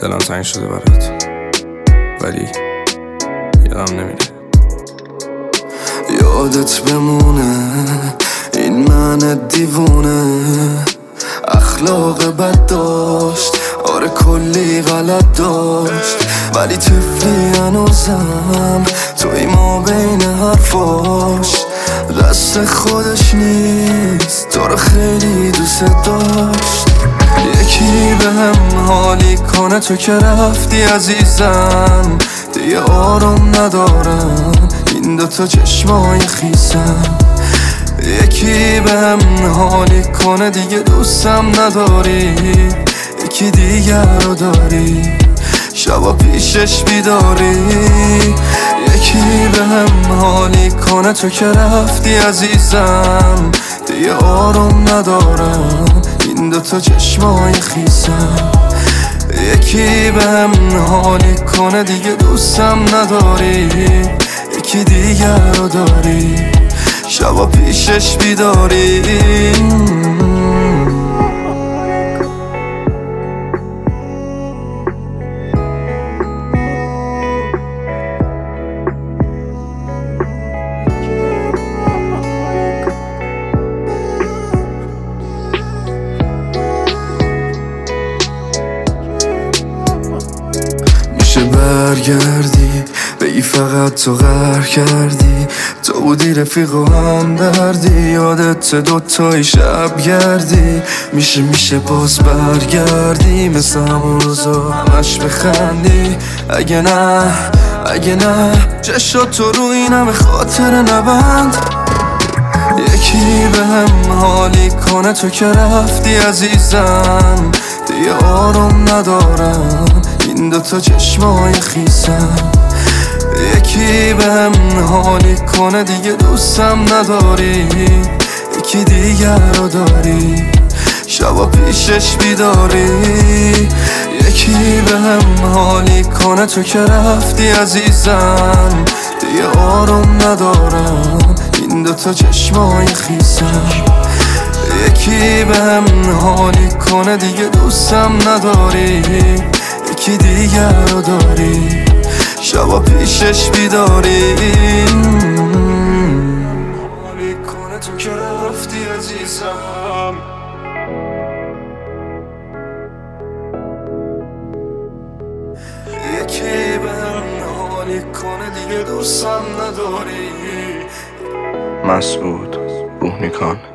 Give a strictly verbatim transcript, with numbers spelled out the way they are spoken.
دلم تنگ شده برات، ولی یادم نمیره. یادت بمونه این من دیوونه، اخلاق بد داشت، آره کلی غلط داشت، ولی طفلی هنوزم توی ما بین حرفاش. دست خودش نیست، تو رو خیلی دوست داشت. یکی به هم حالی کنه تو که رفتی عزیزم، دیگه آروم ندارم این دوتا چشمای خیسم. یکی به هم حالی کنه دیگه دوستم نداری، یکی دیگر رو داری شبا پیشش بیداری. یکی به هم حالی کنه تو که رفتی عزیزم، دیگه آروم ندارم این دوتا چشمای خیسم. یکی به هم حالی کنه دیگه دوستم نداری، یکی دیگر رو داری شبا پیشش بیداری. میشه برگردی بگی فقط تو غر کردی، تو بودی رفیق و هم دردی، یادت دوتایی شب گردی. میشه میشه باز برگردی مثل همون روزا همش بخندی. اگه نه اگه نه چشات تو رو این همه خاطر نبند. یکی به هم حالی کنه تو که رفتی عزیزم، دیگه آروم ندارم این دوتا چشمای خیسم. یکی به هم حالی کنه دیگه دوستم نداری، یکی دیگر رو داری شبا پیشش بیداری. یکی به هم حالی کنه تو که رفتی عزیزم، دیگه آروم ندارم این دوتا چشمای خیسم. یکی به هم حالی کنه دیگه دوستم نداری، یکی دیگر رو داری شبا پیشش بیداری. حالی کنه تو که رفتی عزیزم، یکی به هم حالی کنه دیگه دوستم نداری. مسعود بوهنیکان.